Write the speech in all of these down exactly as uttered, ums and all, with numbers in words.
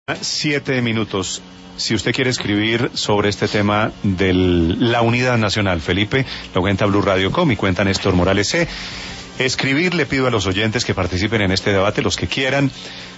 Siete minutos. Si usted quiere escribir sobre este tema de la unidad nacional, Felipe, lo cuenta Blue Radio Com y cuenta Néstor Morales C. Escribir, le pido a los oyentes que participen en este debate, los que quieran,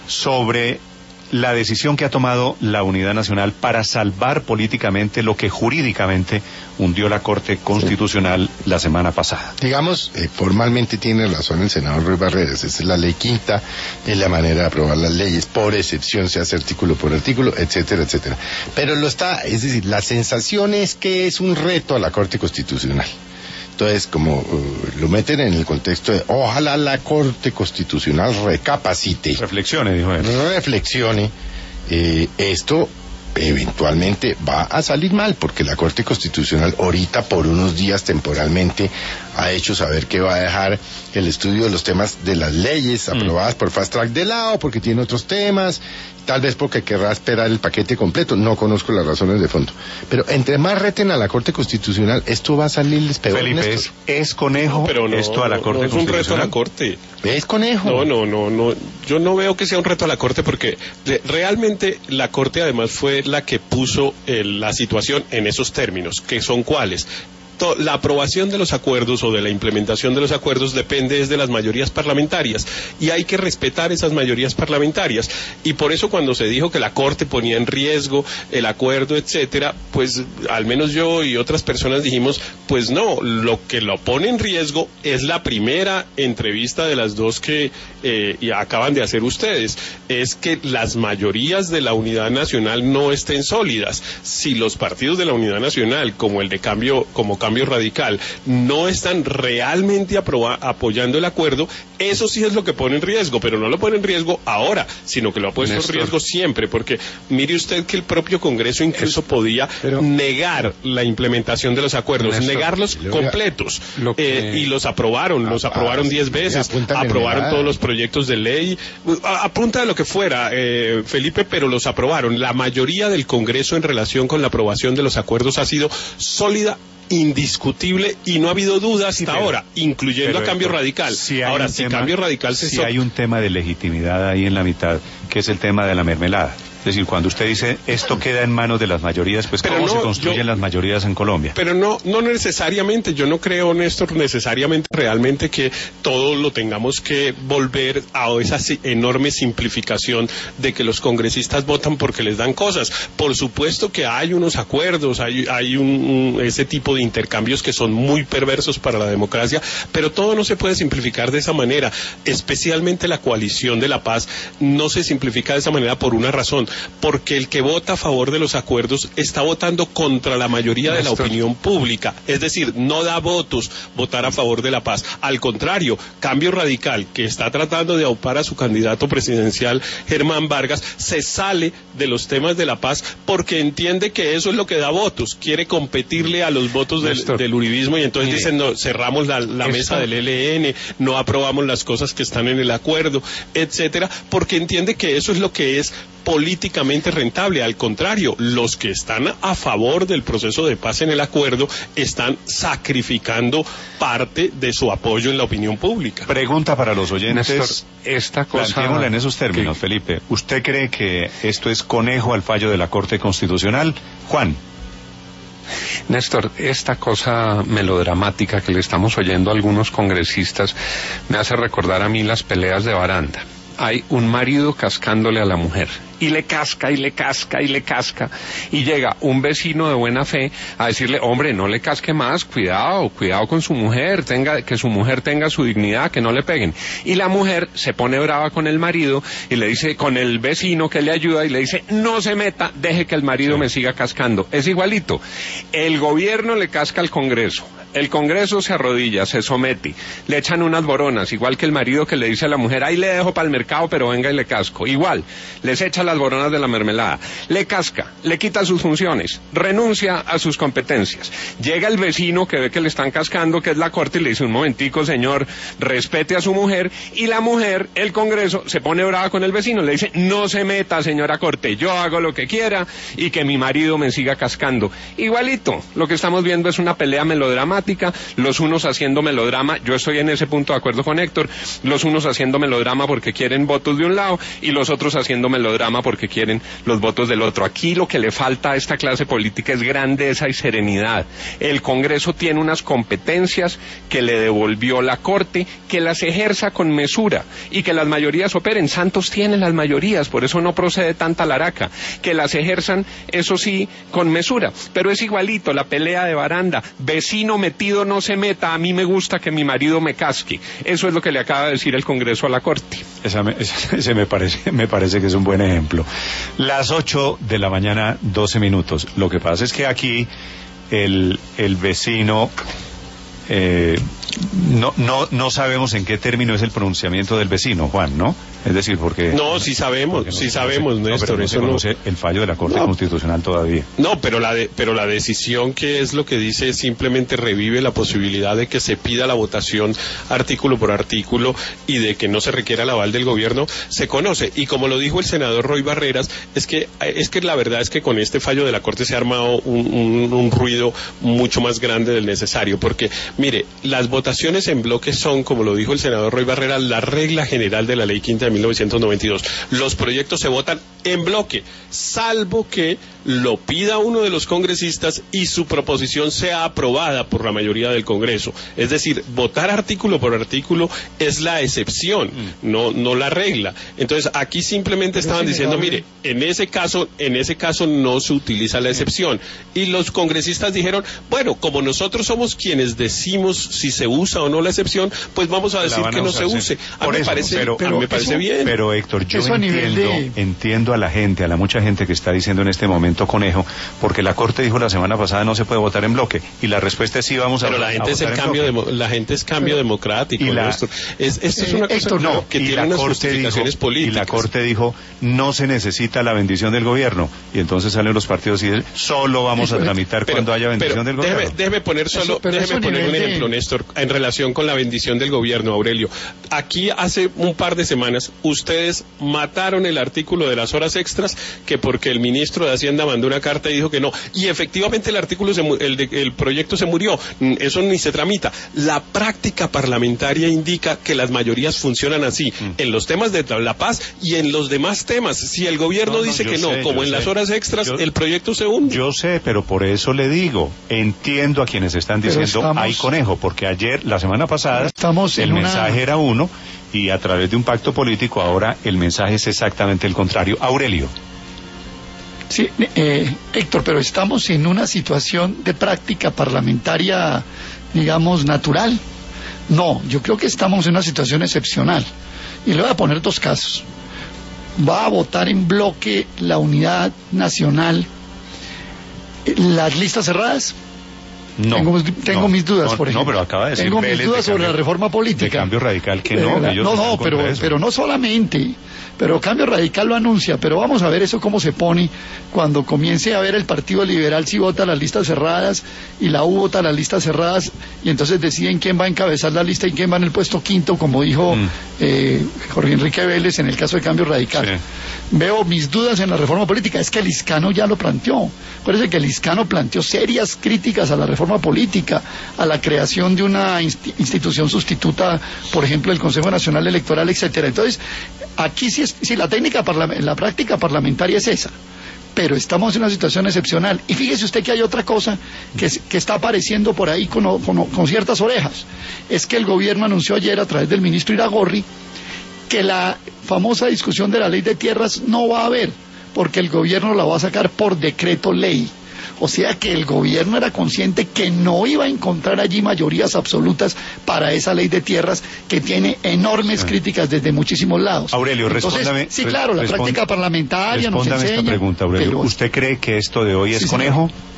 sobre la decisión que ha tomado la unidad nacional para salvar políticamente lo que jurídicamente hundió la Corte Constitucional sí. la semana pasada. Digamos, eh, formalmente tiene razón el senador Ruiz Barreras, esa es la ley quinta, es la manera de aprobar las leyes, por excepción se hace artículo por artículo, etcétera, etcétera. Pero lo está, es decir, la sensación es que es un reto a la Corte Constitucional. Entonces, como uh, lo meten en el contexto de ojalá la Corte Constitucional recapacite. Reflexione, dijo él. Reflexione. Eh, esto eventualmente va a salir mal, porque la Corte Constitucional ahorita por unos días temporalmente ha hecho saber que va a dejar el estudio de los temas de las leyes aprobadas mm. por Fast Track de lado, porque tiene otros temas, tal vez porque querrá esperar el paquete completo, no conozco las razones de fondo. Pero entre más reten a la Corte Constitucional, esto va a salirles peor. Felipe, es, es conejo no, pero no, esto a la Corte no, no Constitucional. Es un reto a la Corte. Es conejo. No, no, no, no. Yo no veo que sea un reto a la Corte porque de, realmente la Corte además fue la que puso eh, la situación en esos términos, que son cuáles. La aprobación de los acuerdos o de la implementación de los acuerdos depende de las mayorías parlamentarias y hay que respetar esas mayorías parlamentarias, y por eso cuando se dijo que la Corte ponía en riesgo el acuerdo, etcétera, pues al menos yo y otras personas dijimos, pues no, lo que lo pone en riesgo es la primera entrevista de las dos que eh, acaban de hacer ustedes, es que las mayorías de la unidad nacional no estén sólidas. Si los partidos de la unidad nacional, como el de cambio, como Cambio Radical, no están realmente aproba- apoyando el acuerdo, eso sí es lo que pone en riesgo, pero no lo pone en riesgo ahora, sino que lo ha puesto Néstor. en riesgo siempre, porque mire usted que el propio Congreso incluso es, podía pero, negar la implementación de los acuerdos, Néstor, negarlos completos, que, eh, y los aprobaron, los ah, aprobaron diez veces, aprobaron nada. todos los proyectos de ley, a, a punta de lo que fuera, eh, Felipe, pero los aprobaron. La mayoría del Congreso en relación con la aprobación de los acuerdos ha sido sólida, indiscutible, y no ha habido dudas hasta sí, ahora, incluyendo a Cambio Héctor, Radical. Si ahora, si tema, Cambio Radical se... Si so... hay un tema de legitimidad ahí en la mitad, que es el tema de la mermelada. Es decir, cuando usted dice esto queda en manos de las mayorías, pues pero ¿cómo no, se construyen yo, las mayorías en Colombia? Pero no, no necesariamente, yo no creo, Néstor, necesariamente realmente que todo lo tengamos que volver a esa enorme simplificación de que los congresistas votan porque les dan cosas. Por supuesto que hay unos acuerdos, hay, hay un, un, ese tipo de intercambios que son muy perversos para la democracia, pero todo no se puede simplificar de esa manera, especialmente la coalición de la paz no se simplifica de esa manera por una razón, porque el que vota a favor de los acuerdos está votando contra la mayoría de la opinión pública, es decir, no da votos votar a favor de la paz. Al contrario, Cambio Radical, que está tratando de aupar a su candidato presidencial Germán Vargas, se sale de los temas de la paz porque entiende que eso es lo que da votos, quiere competirle a los votos del, del uribismo, y entonces dicen, no, cerramos la, la mesa del E L N, no aprobamos las cosas que están en el acuerdo, etcétera, porque entiende que eso es lo que es políticamente rentable. Al contrario, los que están a favor del proceso de paz en el acuerdo están sacrificando parte de su apoyo en la opinión pública. Pregunta para los oyentes. Néstor, esta cosa... Planteémosla en esos términos, que... Felipe. ¿Usted cree que esto es conejo al fallo de la Corte Constitucional? Juan. Néstor, esta cosa melodramática que le estamos oyendo a algunos congresistas me hace recordar a mí las peleas de baranda. Hay un marido cascándole a la mujer, y le casca, y le casca, y le casca, y llega un vecino de buena fe a decirle, hombre, no le casque más, cuidado, cuidado con su mujer, tenga, que su mujer tenga su dignidad, que no le peguen. Y la mujer se pone brava con el marido, y le dice, con el vecino que le ayuda, y le dice, no se meta, deje que el marido sí. me siga cascando. Es igualito. El gobierno le casca al Congreso. El Congreso se arrodilla, se somete, le echan unas boronas, igual que el marido que le dice a la mujer, ahí le dejo para el mercado, pero venga y le casco. Igual, les echa las boronas de la mermelada, le casca, le quita sus funciones, renuncia a sus competencias. Llega el vecino que ve que le están cascando, que es la Corte, y le dice, un momentico, señor, respete a su mujer, y la mujer, el Congreso, se pone brava con el vecino, le dice, no se meta, señora Corte, yo hago lo que quiera, y que mi marido me siga cascando. Igualito, lo que estamos viendo es una pelea melodramática. práctica, los unos haciendo melodrama, yo estoy en ese punto de acuerdo con Héctor, los unos haciendo melodrama porque quieren votos de un lado y los otros haciendo melodrama porque quieren los votos del otro. Aquí lo que le falta a esta clase política es grandeza y serenidad. El Congreso tiene unas competencias que le devolvió la Corte, que las ejerza con mesura y que las mayorías operen. Santos tiene las mayorías, por eso no procede tanta laraca. Que las ejerzan, eso sí, con mesura. Pero es igualito la pelea de baranda. Vecino metido no se meta, a mí me gusta que mi marido me casque. Eso es lo que le acaba de decir el Congreso a la Corte. Esa me, ese me parece, me parece que es un buen ejemplo. Las ocho de la mañana, doce minutos. Lo que pasa es que aquí el, el vecino... Eh, no, no, no sabemos en qué término es el pronunciamiento del vecino, Juan, ¿no? Es decir, porque... No, sí sabemos, no sí sabemos, conoce, Néstor. No, pero no se conoce no... el fallo de la Corte no. Constitucional todavía. No, pero la, de, pero la decisión que es lo que dice simplemente revive la posibilidad de que se pida la votación artículo por artículo y de que no se requiera el aval del gobierno, se conoce. Y como lo dijo el senador Roy Barreras, es que, es que la verdad es que con este fallo de la Corte se ha armado un, un, un ruido mucho más grande del necesario, porque, mire, las votaciones en bloque son, como lo dijo el senador Roy Barreras, la regla general de la Ley Quinta de mil novecientos noventa y dos. Los proyectos se votan en bloque, salvo que lo pida uno de los congresistas y su proposición sea aprobada por la mayoría del Congreso. Es decir, votar artículo por artículo es la excepción, mm. no, no la regla. Entonces, aquí simplemente estaban diciendo, mire, en ese caso, en ese caso no se utiliza la excepción. Y los congresistas dijeron, bueno, como nosotros somos quienes decimos si se usa o no la excepción, pues vamos a decir que no se use. A mí me parece, pero, pero, a mí me parece eso, bien. Pero Héctor, yo entiendo, de... entiendo a la gente, a la mucha gente que está diciendo en este momento conejo, porque la Corte dijo la semana pasada no se puede votar en bloque, y la respuesta es sí vamos a pero la gente a es el cambio demo, la gente es cambio pero, democrático. Y la, esto es, esto es una eh, cosa Héctor, no, que tiene unas justificaciones dijo, políticas. Y la Corte dijo no se necesita la bendición del gobierno, y entonces salen los partidos y dicen solo vamos a tramitar pero, cuando haya bendición pero, del gobierno. Déjeme, déjeme poner solo, eso, déjeme poner un de... ejemplo, Néstor, en relación con la bendición del gobierno, Aurelio. Aquí hace un par de semanas ustedes mataron el artículo de las horas extras, que porque el ministro de Hacienda mandó una carta y dijo que no, y efectivamente el artículo se, el, de, el proyecto se murió, eso ni se tramita. La práctica parlamentaria indica que las mayorías funcionan así, mm. en los temas de la paz y en los demás temas. Si el gobierno no, no, dice que sé, no, como en sé. las horas extras, yo, el proyecto se hunde. Yo sé, pero por eso le digo, entiendo a quienes están diciendo estamos, hay conejo, porque ayer, la semana pasada, estamos el mensaje una... era uno, y a través de un pacto político ahora el mensaje es exactamente el contrario. Aurelio. Sí, eh, Héctor, pero estamos en una situación de práctica parlamentaria, digamos, natural. No, yo creo que estamos en una situación excepcional. Y le voy a poner dos casos. Va a votar en bloque la Unidad Nacional las listas cerradas. No, tengo tengo no, mis dudas, no, por ejemplo. No, pero acaba de decir tengo mis dudas sobre la reforma política. De Cambio Radical que no. Eh, ellos no, no, pero, pero no solamente. Pero Cambio Radical lo anuncia, pero vamos a ver eso cómo se pone cuando comience a ver el Partido Liberal si vota las listas cerradas y la U vota las listas cerradas y entonces deciden quién va a encabezar la lista y quién va en el puesto quinto, como dijo mm. eh, Jorge Enrique Vélez en el caso de Cambio Radical. Sí. Veo mis dudas en la reforma política, es que el Liscano ya lo planteó. Acuérdense que el Liscano planteó serias críticas a la reforma política, a la creación de una inst- institución sustituta, por ejemplo, el Consejo Nacional Electoral, etcétera. Entonces, aquí sí es, sí, la técnica, parla- la práctica parlamentaria es esa, pero estamos en una situación excepcional. Y fíjese usted que hay otra cosa que, que está apareciendo por ahí con, con, con ciertas orejas. Es que el gobierno anunció ayer a través del ministro Iragorri que la famosa discusión de la ley de tierras no va a haber, porque el gobierno la va a sacar por decreto ley. O sea que el gobierno era consciente que no iba a encontrar allí mayorías absolutas para esa ley de tierras que tiene enormes críticas desde muchísimos lados. Aurelio, Entonces, respóndame. Sí, claro, la respond, práctica parlamentaria nos enseña. esta pregunta, Aurelio. Pero, ¿usted cree que esto de hoy es sí, conejo? Señor.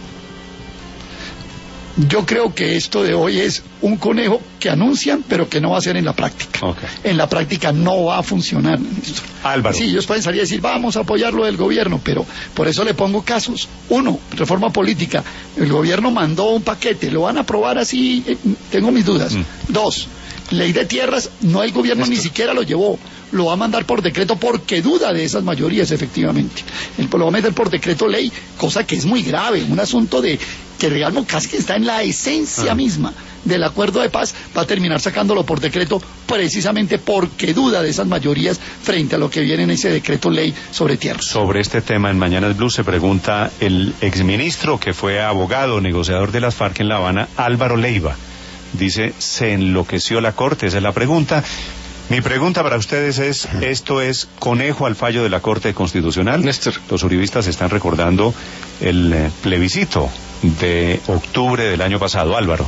Yo creo que esto de hoy es un conejo que anuncian, pero que no va a ser en la práctica. Okay. En la práctica no va a funcionar. Álvaro. Sí, ellos pueden salir y decir, vamos a apoyar lo del gobierno, pero por eso le pongo casos. Uno, reforma política. El gobierno mandó un paquete, ¿lo van a aprobar así? Eh, tengo mis dudas. Mm. Dos, ley de tierras, no el gobierno Esto. ni siquiera lo llevó. lo va a mandar por decreto porque duda de esas mayorías, efectivamente. Él lo va a meter por decreto ley, cosa que es muy grave, un asunto de que digamos casi que está en la esencia ah. misma del acuerdo de paz, va a terminar sacándolo por decreto precisamente porque duda de esas mayorías frente a lo que viene en ese decreto ley sobre tierras. Sobre este tema en Mañanas Blue se pregunta el exministro que fue abogado, negociador de las FARC en La Habana, Álvaro Leiva. Dice, ¿se enloqueció la Corte? Esa es la pregunta. Mi pregunta para ustedes es, ¿esto es conejo al fallo de la Corte Constitucional? Néstor. Los uribistas están recordando el eh, plebiscito de octubre del año pasado. Álvaro.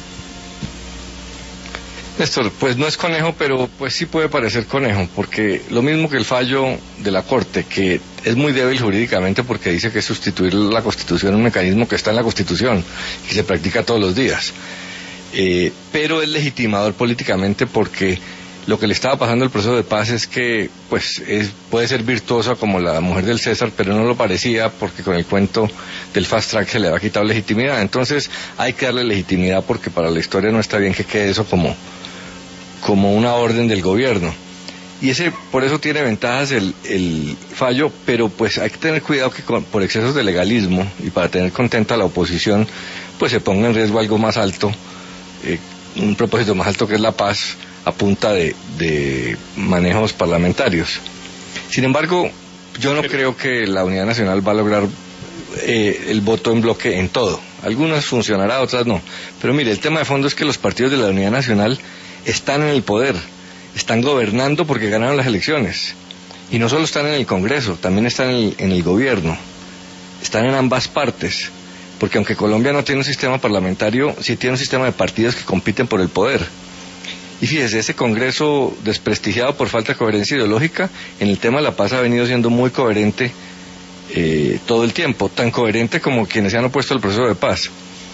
Néstor, pues no es conejo, pero pues sí puede parecer conejo, porque lo mismo que el fallo de la Corte, que es muy débil jurídicamente porque dice que sustituir la Constitución, un mecanismo que está en la Constitución, que se practica todos los días, eh, pero es legitimador políticamente porque lo que le estaba pasando al proceso de paz es que pues es, puede ser virtuosa como la mujer del César, pero no lo parecía porque con el cuento del fast track se le había quitado legitimidad. Entonces hay que darle legitimidad porque para la historia no está bien que quede eso como, como una orden del gobierno. Y ese por eso tiene ventajas el, el fallo, pero pues hay que tener cuidado que con, por excesos de legalismo y para tener contenta a la oposición, pues se ponga en riesgo algo más alto, eh, un propósito más alto que es la paz, a punta de, de manejos parlamentarios. Sin embargo, yo no creo que la Unidad Nacional va a lograr eh, el voto en bloque en todo. Algunas funcionará, otras no. Pero mire, el tema de fondo es que los partidos de la Unidad Nacional están en el poder, están gobernando porque ganaron las elecciones. Y no solo están en el Congreso, también están en el, en el gobierno. Están en ambas partes. Porque aunque Colombia no tiene un sistema parlamentario, sí tiene un sistema de partidos que compiten por el poder. Y fíjese, ese Congreso desprestigiado por falta de coherencia ideológica, en el tema de la paz ha venido siendo muy coherente eh, todo el tiempo, tan coherente como quienes se han opuesto al proceso de paz.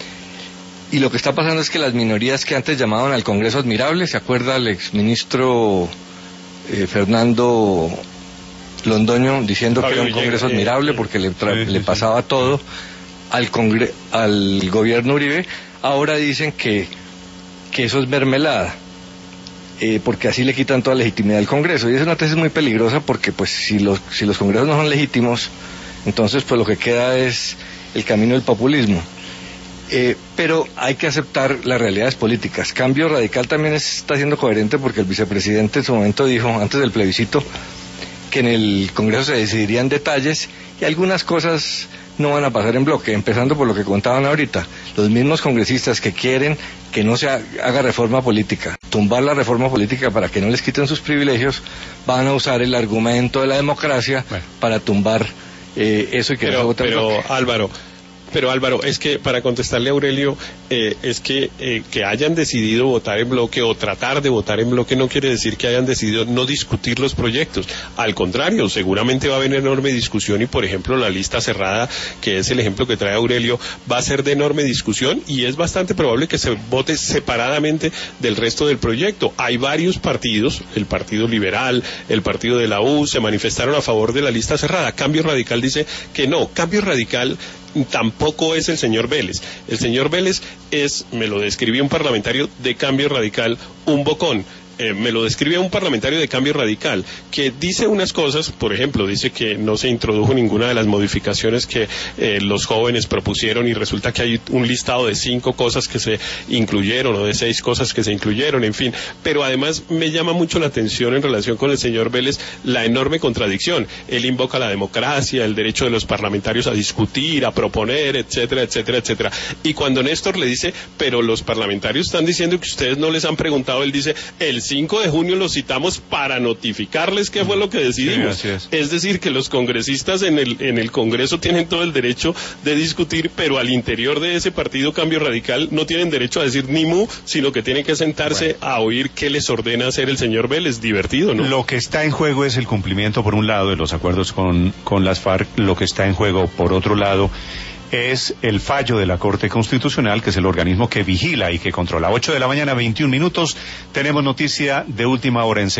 Y lo que está pasando es que las minorías que antes llamaban al Congreso admirable, ¿se acuerda el exministro eh, Fernando Londoño diciendo Fabio que era un Congreso llega, admirable eh, porque le, tra- sí, le pasaba sí. todo al, congre- al gobierno Uribe? Ahora dicen que, que eso es mermelada. Eh, porque así le quitan toda legitimidad al Congreso, y es una tesis muy peligrosa porque pues si los si los congresos no son legítimos, entonces pues lo que queda es el camino del populismo. Eh, pero hay que aceptar las realidades políticas. Cambio Radical también está siendo coherente porque el vicepresidente en su momento dijo, antes del plebiscito, que en el Congreso se decidirían detalles y algunas cosas no van a pasar en bloque, empezando por lo que contaban ahorita. Los mismos congresistas que quieren que no se haga reforma política, tumbar la reforma política para que no les quiten sus privilegios, van a usar el argumento de la democracia bueno. para tumbar eh, eso y que pero, no se vote en pero bloque. Álvaro, Pero Álvaro, es que para contestarle a Aurelio, eh, es que eh, que hayan decidido votar en bloque o tratar de votar en bloque no quiere decir que hayan decidido no discutir los proyectos. Al contrario, seguramente va a haber enorme discusión y, por ejemplo, la lista cerrada, que es el ejemplo que trae Aurelio, va a ser de enorme discusión y es bastante probable que se vote separadamente del resto del proyecto. Hay varios partidos, el Partido Liberal, el Partido de la U, se manifestaron a favor de la lista cerrada. Cambio Radical dice que no. Cambio Radical tampoco es el señor Vélez. El señor Vélez es, me lo describió un parlamentario de Cambio Radical, un bocón. Eh, me lo describe un parlamentario de Cambio Radical, que dice unas cosas, por ejemplo, dice que no se introdujo ninguna de las modificaciones que eh, los jóvenes propusieron y resulta que hay un listado de cinco cosas que se incluyeron o de seis cosas que se incluyeron, en fin. Pero además me llama mucho la atención en relación con el señor Vélez la enorme contradicción. Él invoca la democracia, el derecho de los parlamentarios a discutir, a proponer, etcétera, etcétera, etcétera. Y cuando Néstor le dice, pero los parlamentarios están diciendo que ustedes no les han preguntado, él dice, el cinco de junio los citamos para notificarles qué fue lo que decidimos. Sí, es. es decir, que los congresistas en el en el Congreso tienen todo el derecho de discutir, pero al interior de ese partido Cambio Radical no tienen derecho a decir ni mu, sino que tienen que sentarse bueno. a oír qué les ordena hacer el señor Vélez. Divertido, ¿no? Lo que está en juego es el cumplimiento, por un lado, de los acuerdos con, con las FARC. Lo que está en juego, por otro lado, es el fallo de la Corte Constitucional, que es el organismo que vigila y que controla. ocho de la mañana, veintiún minutos. Tenemos noticia de última hora en